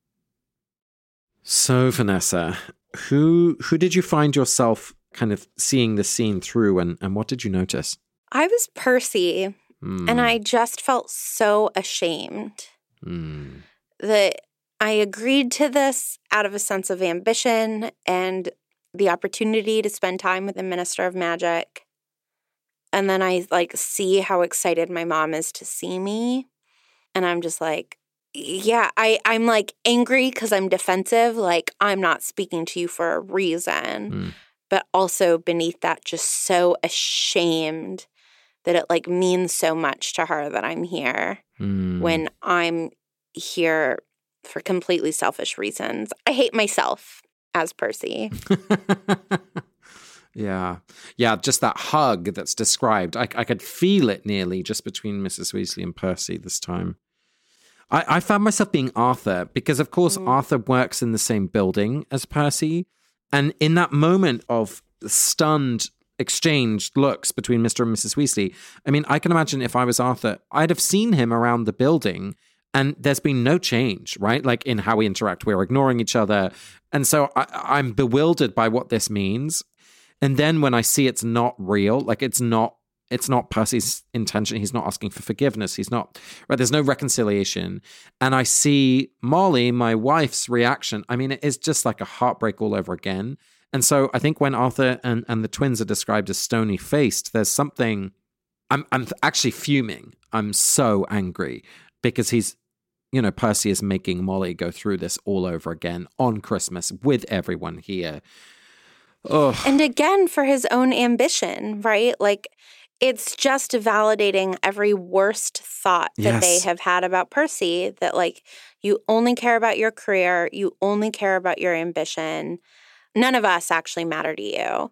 So, Vanessa, who who did you find yourself kind of seeing the scene through, and, and what did you notice? I was Percy, mm. and I just felt so ashamed mm. that I agreed to this out of a sense of ambition and the opportunity to spend time with the Minister of Magic. And then I, like, see how excited my mom is to see me. And I'm just like, yeah, I, I'm, like, angry because I'm defensive. Like, I'm not speaking to you for a reason. Mm. But also beneath that, just so ashamed that it, like, means so much to her that I'm here mm. when I'm here for completely selfish reasons. I hate myself as Percy. Yeah. Yeah, just that hug that's described. I, I could feel it nearly just between Missus Weasley and Percy this time. I, I found myself being Arthur because, of course, mm. Arthur works in the same building as Percy. And in that moment of stunned exchanged looks between Mister and Missus Weasley, I mean, I can imagine if I was Arthur, I'd have seen him around the building and there's been no change, right? Like in how we interact, we're ignoring each other. And so I, I'm bewildered by what this means. And then when I see it's not real, like it's not, it's not Percy's intention. He's not asking for forgiveness. He's not, right? There's no reconciliation. And I see Molly, my wife's reaction. I mean, it is just like a heartbreak all over again. And so I think when Arthur and, and the twins are described as stony-faced, there's something, I'm I'm actually fuming. I'm so angry because he's, you know, Percy is making Molly go through this all over again on Christmas with everyone here. Ugh. And again, for his own ambition, right? Like, it's just validating every worst thought that yes. they have had about Percy, that, like, you only care about your career, you only care about your ambition. None of us actually matter to you.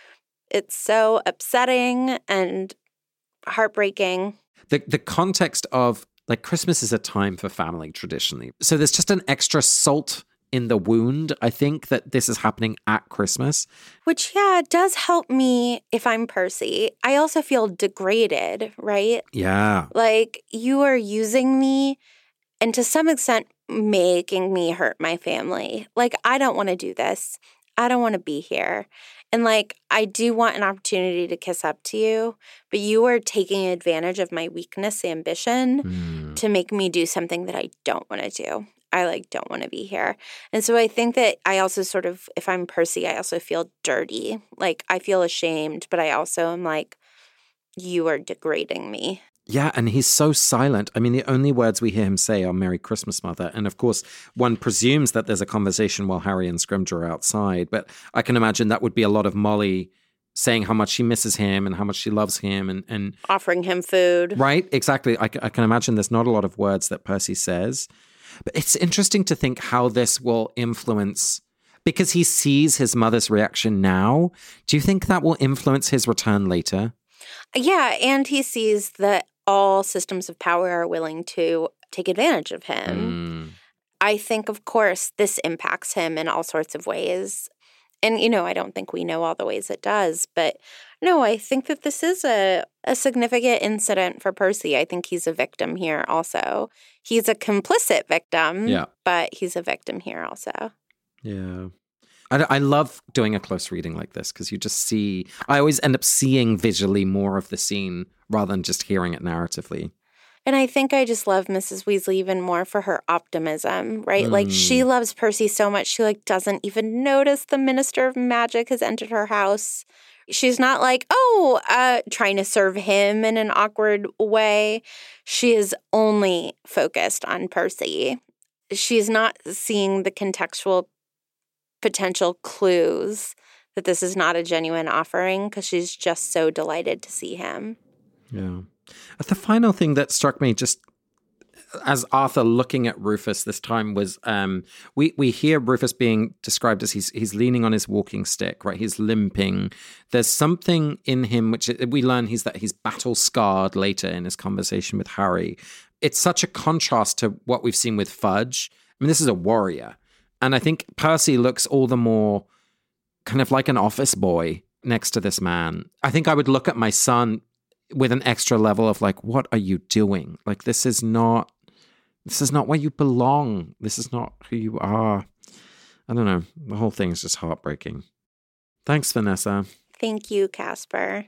It's so upsetting and heartbreaking. The the context of, like, Christmas is a time for family traditionally. So there's just an extra salt in the wound, I think, that this is happening at Christmas. Which, yeah, does help me if I'm Percy. I also feel degraded, right? Yeah. Like, you are using me and to some extent making me hurt my family. Like, I don't want to do this. I don't want to be here. And, like, I do want an opportunity to kiss up to you, but you are taking advantage of my weakness, ambition, mm. to make me do something that I don't want to do. I, like, don't want to be here. And so I think that I also sort of, if I'm Percy, I also feel dirty. Like, I feel ashamed, but I also am like, you are degrading me. Yeah, and he's so silent. I mean, the only words we hear him say are Merry Christmas, Mother. And of course, one presumes that there's a conversation while Harry and Scrimgeour are outside. But I can imagine that would be a lot of Molly saying how much she misses him and how much she loves him. and, and offering him food. Right, exactly. I, I can imagine there's not a lot of words that Percy says. But it's interesting to think how this will influence, because he sees his mother's reaction now. Do you think that will influence his return later? Yeah, and he sees that all systems of power are willing to take advantage of him. Mm. I think, of course, this impacts him in all sorts of ways. And, you know, I don't think we know all the ways it does. But, no, I think that this is a, a significant incident for Percy. I think he's a victim here also. He's a complicit victim, yeah. but he's a victim here also. Yeah. I, I love doing a close reading like this because you just see, I always end up seeing visually more of the scene rather than just hearing it narratively. And I think I just love Missus Weasley even more for her optimism, right? Mm. Like, she loves Percy so much, she, like, doesn't even notice the Minister of Magic has entered her house. She's not like, oh, uh, trying to serve him in an awkward way. She is only focused on Percy. She's not seeing the contextual potential clues that this is not a genuine offering because she's just so delighted to see him. Yeah. The final thing that struck me just as Arthur looking at Rufus this time was um, we we hear Rufus being described as he's he's leaning on his walking stick, right? He's limping. There's something in him which we learn he's that he's battle scarred later in his conversation with Harry. It's such a contrast to what we've seen with Fudge. I mean, this is a warrior. And I think Percy looks all the more kind of like an office boy next to this man. I think I would look at my son with an extra level of like, what are you doing? Like, this is not, this is not where you belong. This is not who you are. I don't know. The whole thing is just heartbreaking. Thanks, Vanessa. Thank you, Casper.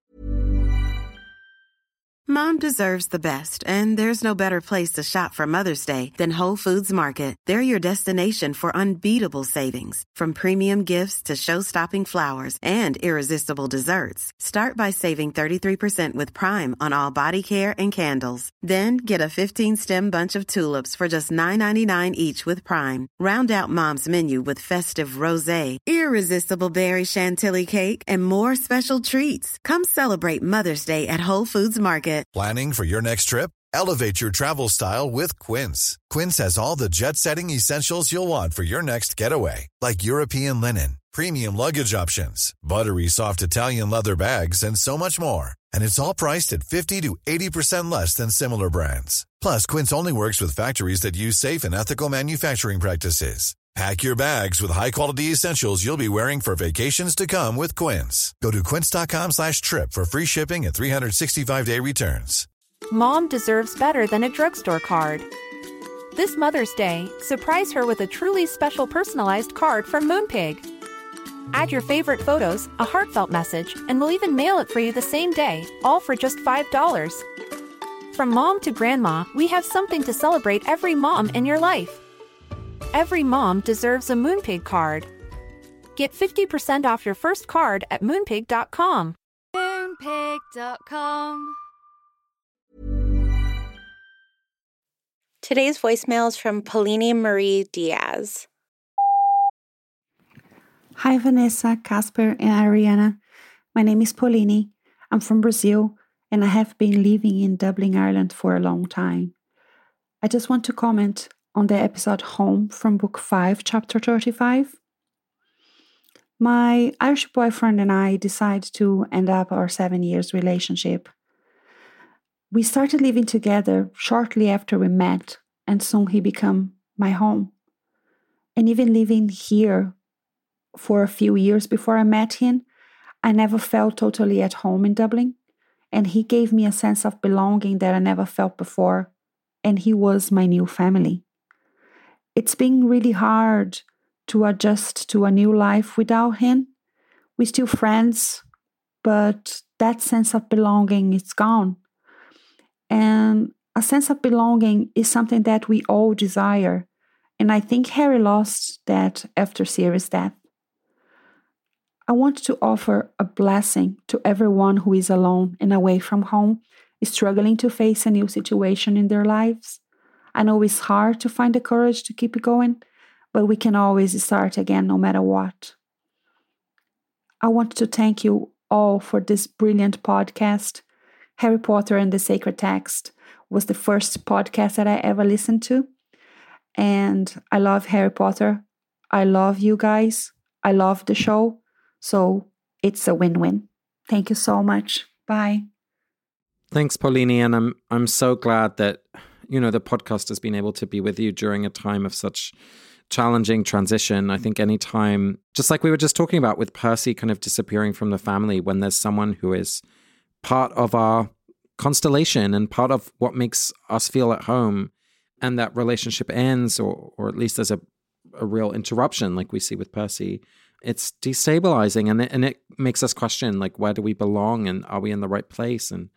Mom deserves the best, and there's no better place to shop for Mother's Day than Whole Foods Market. They're your destination for unbeatable savings, from premium gifts to show-stopping flowers and irresistible desserts. Start by saving thirty-three percent with Prime on all body care and candles. Then get a fifteen-stem bunch of tulips for just nine ninety-nine each with Prime. Round out Mom's menu with festive rosé, irresistible berry chantilly cake, and more special treats. Come celebrate Mother's Day at Whole Foods Market. Planning for your next trip? Elevate your travel style with Quince. Quince has all the jet-setting essentials you'll want for your next getaway, like European linen, premium luggage options, buttery soft Italian leather bags, and so much more. And it's all priced at fifty to eighty percent less than similar brands. Plus, Quince only works with factories that use safe and ethical manufacturing practices. Pack your bags with high-quality essentials you'll be wearing for vacations to come with Quince. Go to quince.com slash trip for free shipping and three sixty-five day returns. Mom deserves better than a drugstore card. This Mother's Day, surprise her with a truly special personalized card from Moonpig. Add your favorite photos, a heartfelt message, and we'll even mail it for you the same day, all for just five dollars. From mom to grandma, we have something to celebrate every mom in your life. Every mom deserves a Moonpig card. Get fifty percent off your first card at moonpig dot com. moonpig dot com. Today's voicemail is from Paulini Marie Diaz. Hi, Vanessa, Casper, and Ariana. My name is Paulini. I'm from Brazil, and I have been living in Dublin, Ireland for a long time. I just want to comment on the episode Home from Book five, Chapter thirty-five. My Irish boyfriend and I decided to end up our seven years relationship. We started living together shortly after we met, and soon he became my home. And even living here for a few years before I met him, I never felt totally at home in Dublin, and he gave me a sense of belonging that I never felt before, and he was my new family. It's been really hard to adjust to a new life without him. We're still friends, but that sense of belonging is gone. And a sense of belonging is something that we all desire, and I think Harry lost that after Siri's death. I want to offer a blessing to everyone who is alone and away from home, struggling to face a new situation in their lives. I know it's hard to find the courage to keep going, but we can always start again no matter what. I want to thank you all for this brilliant podcast. Harry Potter and the Sacred Text was the first podcast that I ever listened to. And I love Harry Potter. I love you guys. I love the show. So it's a win-win. Thank you so much. Bye. Thanks, Paulini. And I'm I'm so glad that, you know, the podcast has been able to be with you during a time of such challenging transition. I think any time, just like we were just talking about with Percy kind of disappearing from the family, when there's someone who is part of our constellation and part of what makes us feel at home, and that relationship ends, or or at least there's a, a real interruption like we see with Percy, it's destabilizing, and it, and it makes us question, like, where do we belong, and are we in the right place? And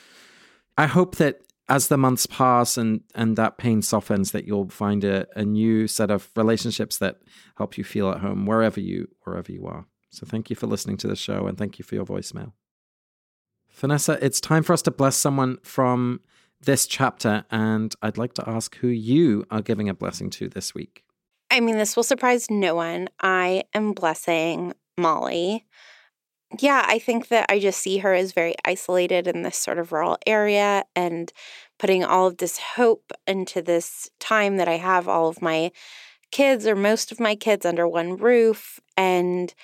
I hope that as the months pass and and that pain softens, that you'll find a, a new set of relationships that help you feel at home wherever you wherever you are. So thank you for listening to the show, and thank you for your voicemail. Vanessa, it's time for us to bless someone from this chapter, and I'd like to ask who you are giving a blessing to this week. I mean, this will surprise no one. I am blessing Molly. Yeah, I think that I just see her as very isolated in this sort of rural area, and putting all of this hope into this time that I have all of my kids, or most of my kids, under one roof. And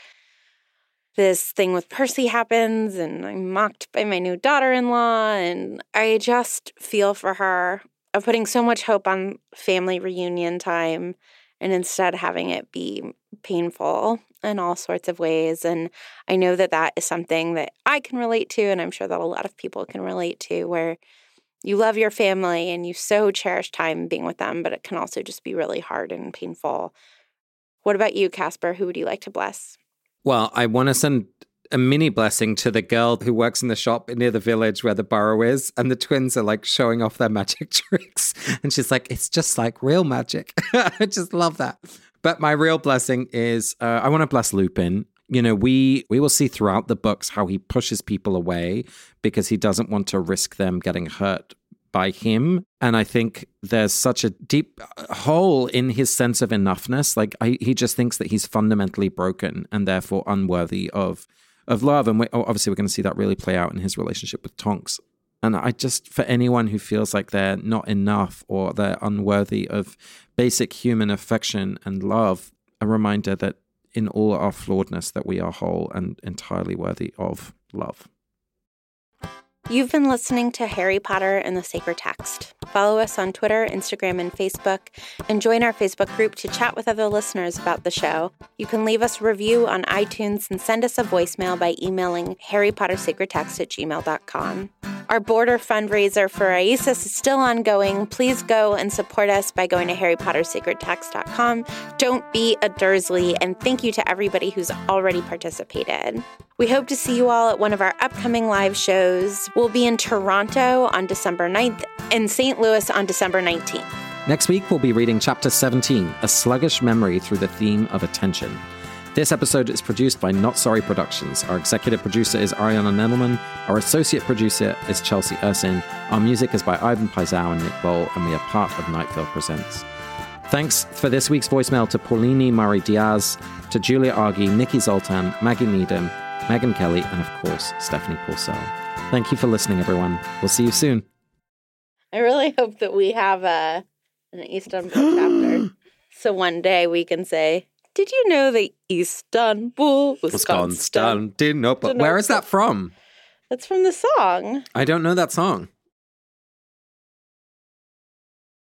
this thing with Percy happens, and I'm mocked by my new daughter-in-law, and I just feel for her of putting so much hope on family reunion time, and instead having it be painful in all sorts of ways. And I know that that is something that I can relate to, and I'm sure that a lot of people can relate to, where you love your family and you so cherish time being with them, but it can also just be really hard and painful. What about you, Casper? Who would you like to bless? Well, I want to send a mini blessing to the girl who works in the shop near the village where the burrow is, and the twins are like showing off their magic tricks. And she's like, it's just like real magic. I just love that. But my real blessing is, uh, I want to bless Lupin. You know, we we will see throughout the books how he pushes people away because he doesn't want to risk them getting hurt by him. And I think there's such a deep hole in his sense of enoughness. Like, I, he just thinks that he's fundamentally broken and therefore unworthy of of love. And we, obviously we're going to see that really play out in his relationship with Tonks. And I just, for anyone who feels like they're not enough or they're unworthy of basic human affection and love, a reminder that in all our flawedness that we are whole and entirely worthy of love. You've been listening to Harry Potter and the Sacred Text. Follow us on Twitter, Instagram, and Facebook, and join our Facebook group to chat with other listeners about the show. You can leave us a review on iTunes and send us a voicemail by emailing harrypottersacredtext at gmail dot com. Our border fundraiser for IASIS is still ongoing. Please go and support us by going to harry potter sacred text dot com. Don't be a Dursley, and thank you to everybody who's already participated. We hope to see you all at one of our upcoming live shows. We'll be in Toronto on December ninth and Saint Louis on December nineteenth. Next week, we'll be reading Chapter seventeen, A Sluggish Memory Through the Theme of Attention. This episode is produced by Not Sorry Productions. Our executive producer is Ariana Nedelman. Our associate producer is Chelsea Ursin. Our music is by Ivan Paisau and Nick Bowl, and we are part of Nightfield Presents. Thanks for this week's voicemail to Paulini Murray Diaz, to Julia Argy, Nikki Zoltan, Maggie Needham, Megan Kelly, and of course, Stephanie Purcell. Thank you for listening, everyone. We'll see you soon. I really hope that we have a, an Istanbul chapter. So one day we can say, did you know that Istanbul was, was Constantinople? Where is that from? That's from the song. I don't know that song.